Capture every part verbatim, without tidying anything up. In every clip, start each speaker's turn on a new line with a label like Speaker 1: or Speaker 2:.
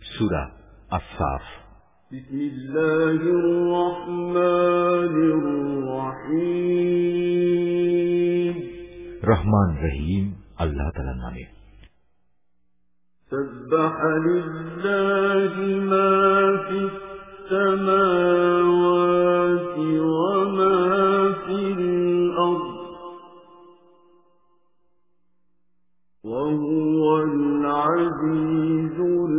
Speaker 1: সূরা আস-সাফ।
Speaker 2: বিসমিল্লাহির রহমানির রহিম।
Speaker 1: রহমান রহিম আল্লাহ তাআলার নামে।
Speaker 2: সাব্বাহা লিল্লাহি মা ফিস সামাওয়াতি ওয়া মা ফিল আরদ ওয়া হুয়াল আজিজুল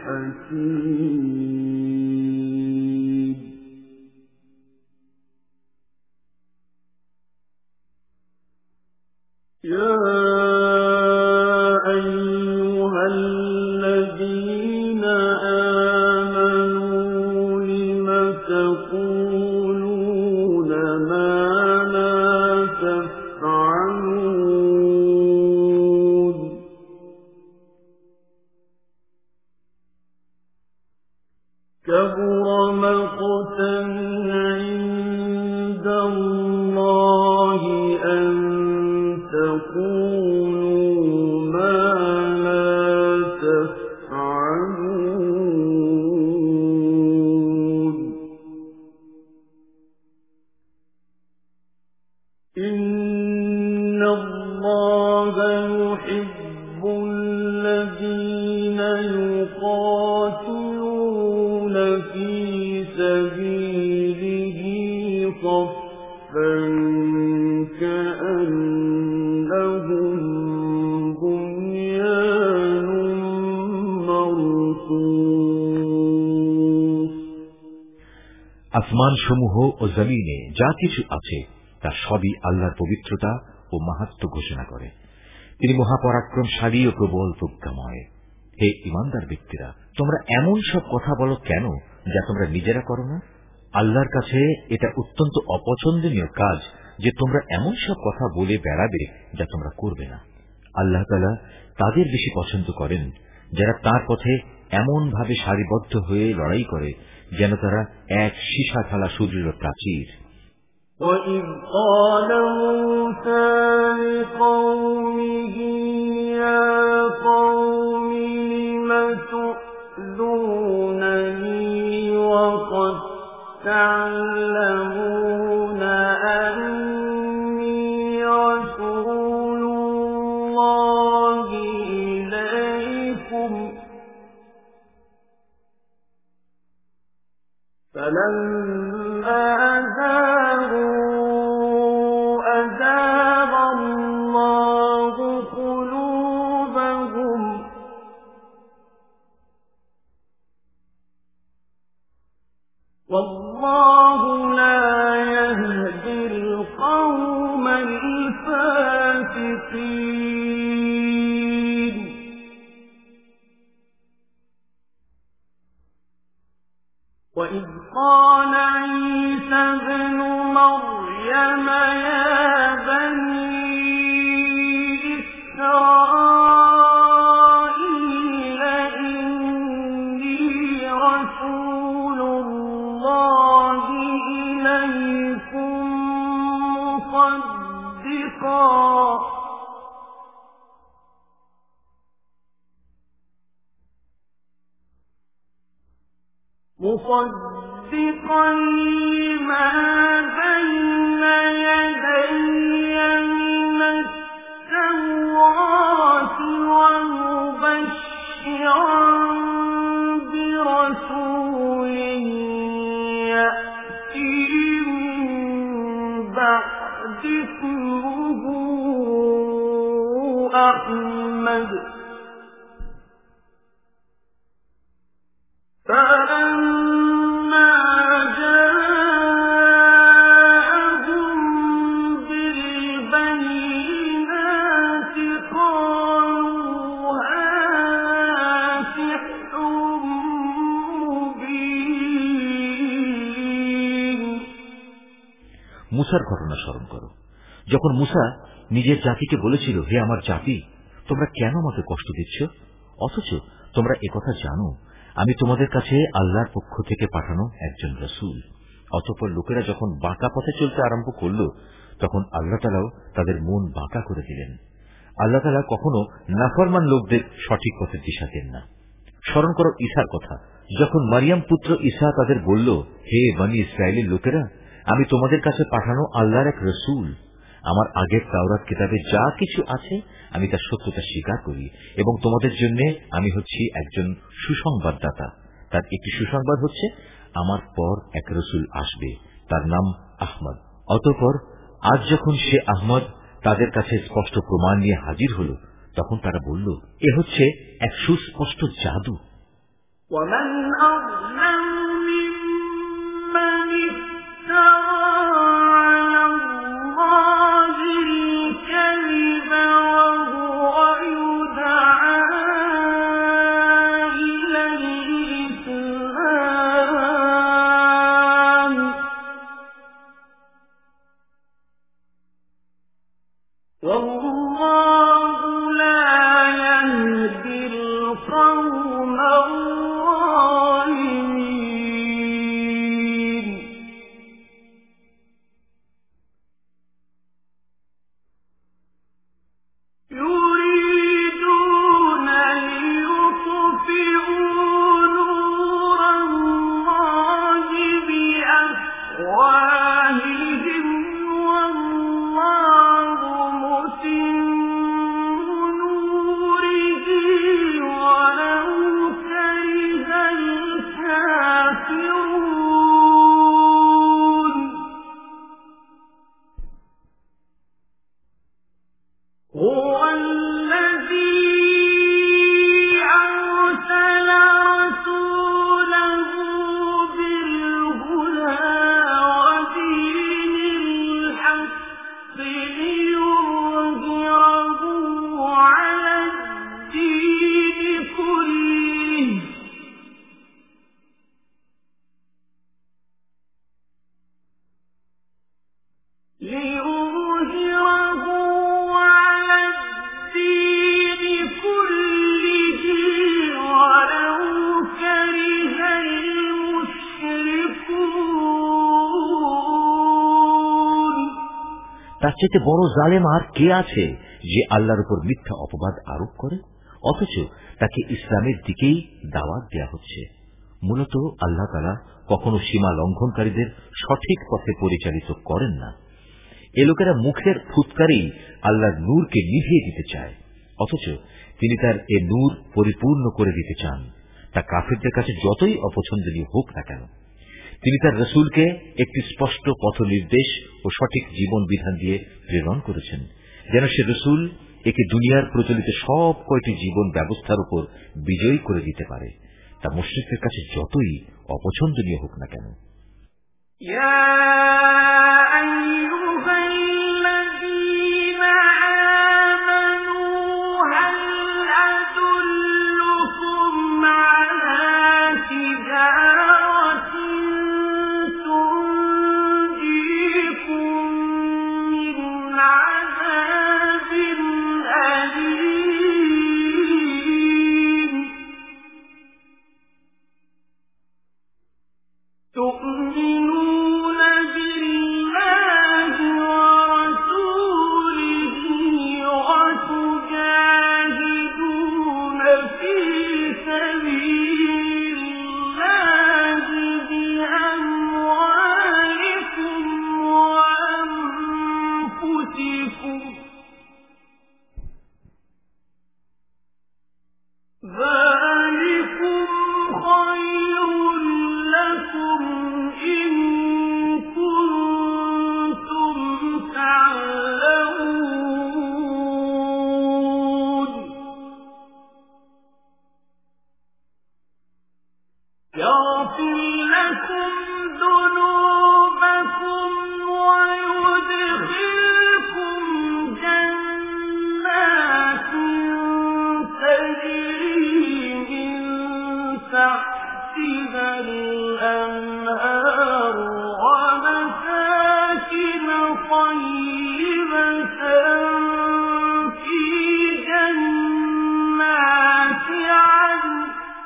Speaker 2: হাকীম। ইয়া كبر مقتا عند الله أن تقولوا ما لا تفعلون إن الله يحب الذين يقاتلون في سبيله صفا كأنهم بنيان مرصوص।
Speaker 1: আসমান সমূহ ও জমিনে যা কিছু আছে তা সবই আল্লাহর পবিত্রতা ও মাহাত্ম্য ঘোষণা করে। তিনি মহাপরাক্রমশালী ও প্রবল প্রজ্ঞাময়। হে ঈমানদার ব্যক্তিরা, তোমরা এমন সব কথা বলো কেন যা তোমরা নিজেরা করো না? আল্লাহর কাছে এটা অত্যন্ত অপছন্দনীয় কাজ যে তোমরা এমন সব কথা বলে বেড়াবে যা তোমরা করবে না। আল্লাহ তাআলা তাদের বেশি পছন্দ করেন যারা তাঁর পথে এমন ভাবে সারিবদ্ধ হয়ে লড়াই করে যেন তারা এক সীসা ঢালা সুদৃঢ় প্রাচীর।
Speaker 2: وَإِذْ قَالَ مُوسَى لِقَوْمِهِ يَا قَوْمِ لِمَ تُؤْذُونَنِي وَقَدْ تَعْلَمُونَ أَنِّي رَسُولُ اللَّهِ إِلَيْكُمْ فَلَمَّا والله لا يهدي القوم الفاسقين وإذ قال عيسى ابن مريم يا بني إسرائيل إني رسول الله إليكم مصدقا مصدقا لما بين يدي من التوراة ومبشرا برسول يأتي من بعد اسمه أحمد فلما جاءهم بالبينات قالوا هذا سحر مبين।
Speaker 1: মুসার ঘটনা স্মরণ করো। যখন মুসা নিজের জাতিকে বলেছিল, হে আমার জাতি, তোমরা কেন আমাকে কষ্ট দিচ্ছ, অথচ তোমরা একথা জানো আমি তোমাদের কাছে আল্লাহর পক্ষ থেকে পাঠানো একজন রাসূল। অতঃপর লোকেরা যখন বাঁকা পথে চলতে আরম্ভ করল তখন আল্লাহ তাআলাও তাদের মন বাঁকা করে দিলেন। আল্লাহ তাআলা কখনো নাফরমান লোকদের সঠিক পথের দিশা দেন না। স্মরণ করো ঈসার কথা, যখন মারিয়াম পুত্র ঈসা তাদের বলল, হে বনী ইসরায়েলের লোকেরা, আমি তোমাদের কাছে পাঠানো আল্লাহর এক রসুল। আমার আগের তাওরাত কিতাবে যা কিছু আছে আমি তার সত্যতা স্বীকার করি, এবং তোমাদের জন্য আমি হচ্ছি একজন সুসংবাদদাতা। তার একটি সুসংবাদ হচ্ছে, আমার পর এক রসুল আসবে, তার নাম আহমদ। অতঃপর আজ যখন সে আহমদ তাদের কাছে স্পষ্ট প্রমাণ নিয়ে হাজির হল, তখন তারা বলল, এ হচ্ছে এক সুস্পষ্ট জাদু।
Speaker 2: ومن أظلم ممن افترى على الله الكذب وهو يدعى إلى الإسلام والله لا يهدي القوم الظالمين. يريدون ليطفئوا نور الله بأفواههم والله متم نوره ولو كره الكافرون. هو الذي أرسل رسوله بالهدى ودين الحق ليظهره على الدين كله ليظهره على الدين كله ولو كره المشركون.
Speaker 1: তার চেয়ে বড় জালেম আর কে আছে যে আল্লাহর উপর মিথ্যা অপবাদ আরোপ করে, অথচ তাকে ইসলামের দিকেই দাওয়াত দেয়া হচ্ছে। মূলত আল্লাহ তাআলা কখনো সীমা লঙ্ঘনকারীদের সঠিক পথে পরিচালিত করেন না। এ লোকেরা মুখের ফুৎকারেই আল্লাহর নূরকে নিভিয়ে দিতে চায়, অথচ তিনি তার এ নূর পরিপূর্ণ করে দিতে চান, তা কাফিরদের কাছে যতই অপছন্দনীয় হোক না কেন। তিনি তার রসুলকে একটি স্পষ্ট পথ নির্দেশ ও সঠিক জীবন বিধান দিয়ে প্রেরণ করেছেন, যেন সে রসুল একে দুনিয়ার প্রচলিত সব কয়টি জীবন ব্যবস্থার উপর বিজয়ী করে দিতে পারে, তা মুশরিকদের কাছে যতই অপছন্দনীয় হোক না কেন।
Speaker 2: تؤمنون بالله ورسوله وتجاهدون في سبيل الله بأموالكم وأنفسكم ذلكم خير لكم إن كنتم تعلمون. يغفر لكم ذنوبكم ويدخلكم جنات تجري من تحتها الأنهار ومساكن طيبة في جنات عدن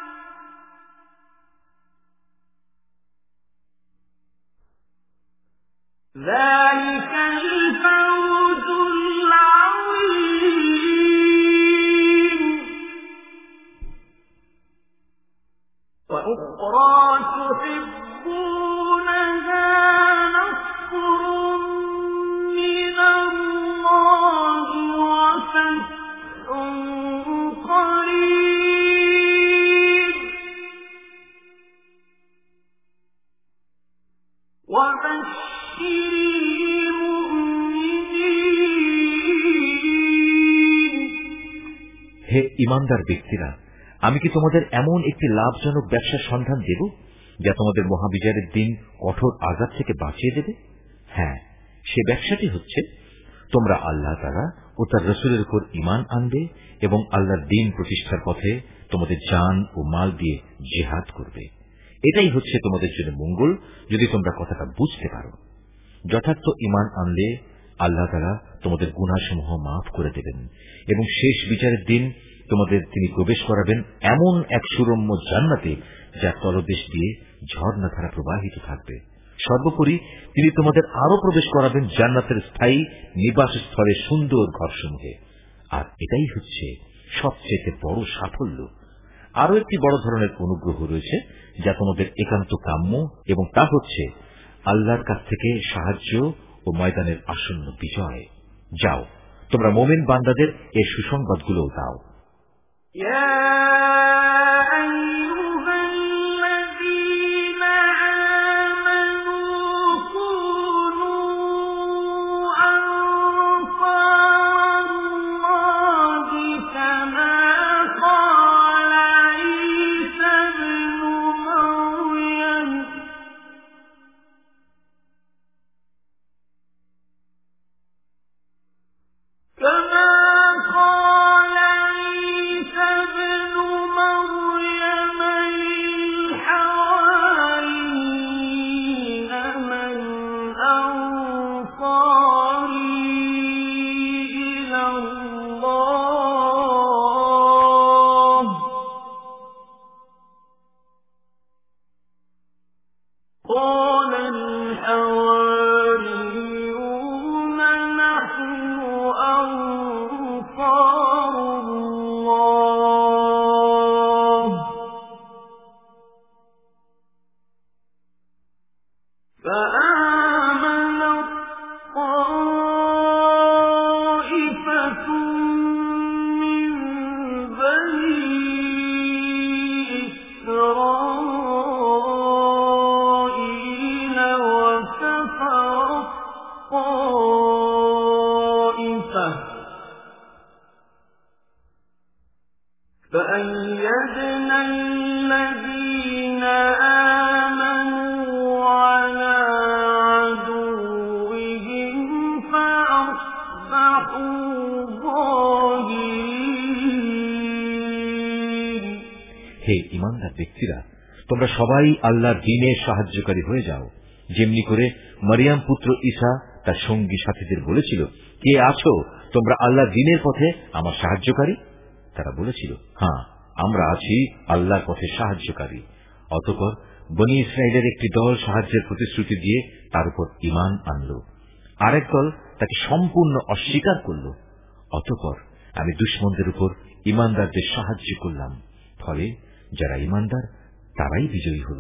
Speaker 2: ذلك الفوز العظيم. وأخرى تحبونها نصر من الله وفتح قريب وبشر المؤمنين.
Speaker 1: হে ঈমানদার ব্যক্তিরা, আমি কি তোমাদের এমন একটি লাভজনক ব্যবসার সন্ধান দেব যা তোমাদের মহাবিজয়ের দিন কঠোর আযাব থেকে বাঁচিয়ে দেবে? হ্যাঁ, সে ব্যবসাটি হচ্ছে তোমরা আল্লাহ তাআলা ও তার রাসূলের উপর ঈমান আনবে এবং আল্লাহর দ্বীন প্রতিষ্ঠার পথে তোমাদের জান ও মাল দিয়ে জিহাদ করবে। এটাই হচ্ছে তোমাদের জন্য মঙ্গল, যদি তোমরা কথাটা বুঝতে পারো। যথার্থ ঈমান আনলে আল্লাহ তাআলা তোমাদের গুনাহসমূহ মাফ করে দেবেন এবং শেষ বিচারের দিন তোমাদের তিনি প্রবেশ করাবেন এমন এক সুরম্য জান্নাতে যার তলদেশ দিয়ে ঝর্ণাধারা প্রবাহিত থাকবে। সর্বোপরি তিনি তোমাদের আরো প্রবেশ করাবেন জান্নাতের স্থায়ী নিবাস স্থলে সুন্দর ঘরসমূহে। আর এটাই হচ্ছে সবচেয়ে বড় সাফল্য। আরো একটি বড় ধরনের অনুগ্রহ রয়েছে যা তোমাদের একান্ত কাম্য, এবং তা হচ্ছে আল্লাহর কাছ থেকে সাহায্য ও ময়দানের আসন্ন বিজয়। যাও, তোমরা মুমিন বান্দাদের এই সুসংবাদগুলো দাও।
Speaker 2: يا أيها الذين آمنوا كونوا أنصار الله كما قال عيسى ابن مريم كما قال عيسى ابن مريم للحواريين من أنصاري إلى الله قال الحواريون نحن أنصار الله فآمنت طائفة من بني إسرائيل وكفرت طائفة فأيدنا الذين آمنوا على عدوهم فأصبحوا ظاهرين.
Speaker 1: হে ঈমানদার ব্যক্তিরা, তোমরা সবাই আল্লাহর দ্বীনের সাহায্যকারী হয়ে যাও, যেমনি করে মারিয়াম পুত্র ঈসা তার সঙ্গী সাথীদের বলেছিল, কে আছো তোমরা আল্লাহর দ্বীনের পথে আমার সাহায্যকারী? তারা বলেছিল, হ্যাঁ, আমরা আছি আল্লাহর পথে সাহায্যকারী। অতঃপর বনী ইসরায়েলের একটি দল সাহায্যের প্রতিশ্রুতি দিয়ে তার উপর ঈমান আনল, আরেক দল তাকে সম্পূর্ণ অস্বীকার করল। অতঃপর আমি দুশমনদের উপর ঈমানদারদের সাহায্য করলাম, ফলে যারা ঈমানদার তারাই বিজয়ী হল।